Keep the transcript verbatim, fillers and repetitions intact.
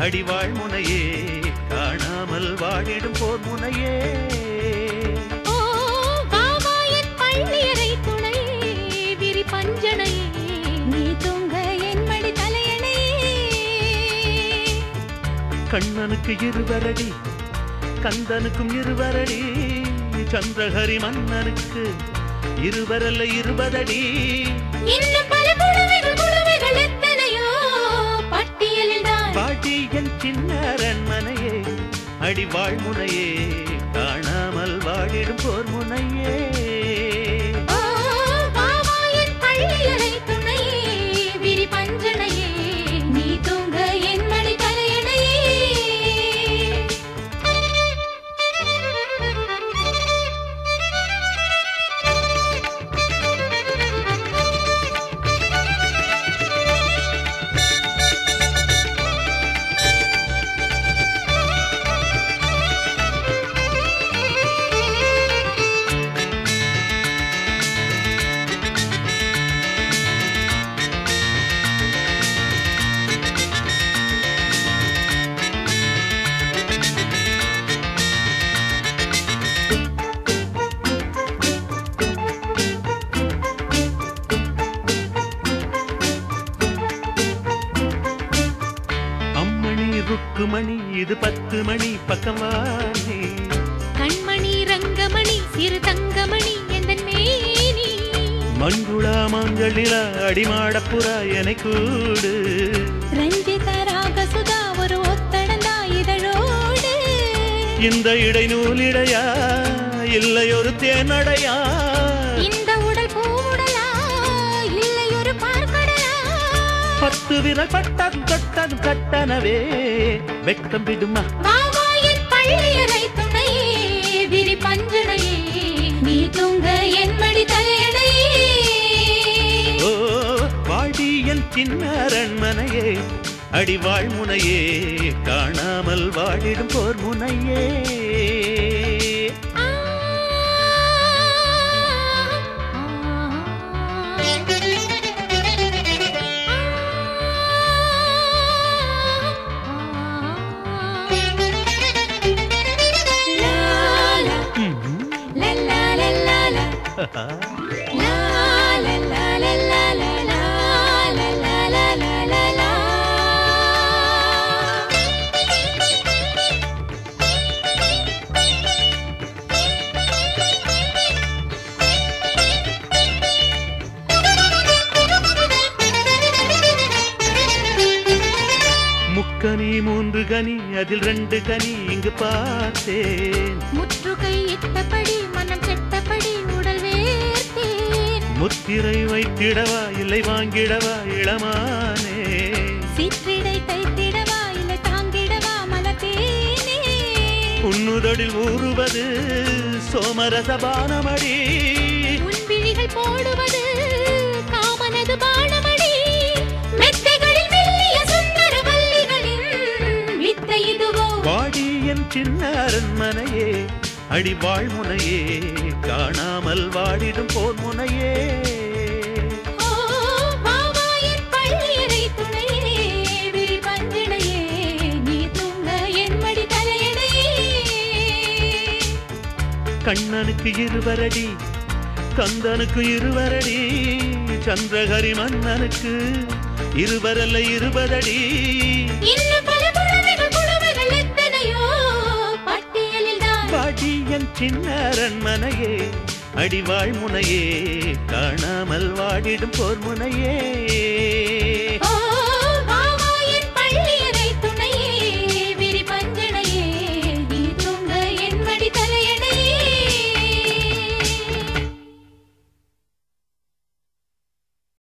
அடிவாழ் முனையே காணாமல் வாடிடும் போர் முனையே கண்ணனுக்கு இருவரடி கந்தனுக்கும் இருவரடி சந்திரஹரி மன்னனுக்கு இருவரல்ல இருபதடி இன்னும் பல புலவைகள் புலவைகள் எத்தனையோ பட்டியலில் தான் பாட்டியன் சின்ன அரண்மனையே அடிவாழ் முனையே காணாமல் வாடிடும் போர் முனையே மணி இது பத்து மணி பக்கமானே கண்மணி ரங்கமணி சிறு தங்கமணி எந்தன் மேனி மங்குளா மங்களிலா அடிமாடப்புறா எனை கூடு ரஞ்சித ராகசுதா ஒரு ஒத்தடந்தா இதழோடு இந்த இடைநூலிடையா இல்லை ஒரு தேனடையா இந்த உடல் பூவுடலா இல்லை ஒரு பார்க்கடலா பத்து விரல் பட்டது தொட்டது கட்டனவே வெட்கம் விடுமா வாவாயின் பள்ளியறை துணையே விரி பஞ்சனையே நீ தூங்க என் மடி தலையணையே ஓ வாடியன் சின்ன அரண்மனையே அடிவாழ் முனையே காணாமல் வாடிடும் போர் முனையே முக்கனி மூன்று கனி அதில் ரெண்டு கனி இங்கு பார்த்தேன் முற்றுகை இட்டபடி மனம் செட்டபடி உடல் வேர்த்தேன் முத்திரை வைத்திடவா இல்லை வாங்கிடவா இளமானே சிற்றிடை தைத்திடவா இல்லை தாங்கிடவா மலத்தேனே உன்னுதடில் ஊறுவது சோமரசபானமடி உன் விழிகள் போடுவது காமனது பானமடி மெத்தைகளில் மெல்லிய சுந்தர வல்லிகளின் வித்தை இதுவோ வாடியன் சின்ன அரண்மனையே அடிவாழ் முனையே காணாமல் வாடிடும் போர் முனையே கண்ணனுக்கு இருவரடி கந்தனுக்கு இருவரடி சந்திரஹரி மன்னனுக்கு இருவரல்ல இருபதடி பாட்டியன் சின்ன அரண்மனையே அடிவாழ் முனையே காணாமல் வாடிடும் போர் முனையே